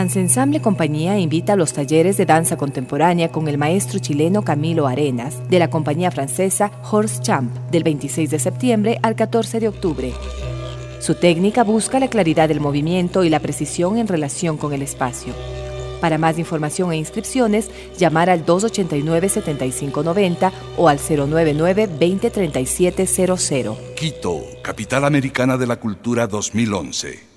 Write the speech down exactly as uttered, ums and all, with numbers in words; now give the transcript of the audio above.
Danza Ensamble Compañía invita a los talleres de danza contemporánea con el maestro chileno Camilo Arenas de la compañía francesa Horst Champ del veintiséis de septiembre al catorce de octubre. Su técnica busca la claridad del movimiento y la precisión en relación con el espacio. Para más información e inscripciones, llamar al dos ochenta y nueve, setenta y cinco noventa o al cero nueve nueve, veinte, treinta y siete cero cero. Quito, Capital Americana de la Cultura dos mil once.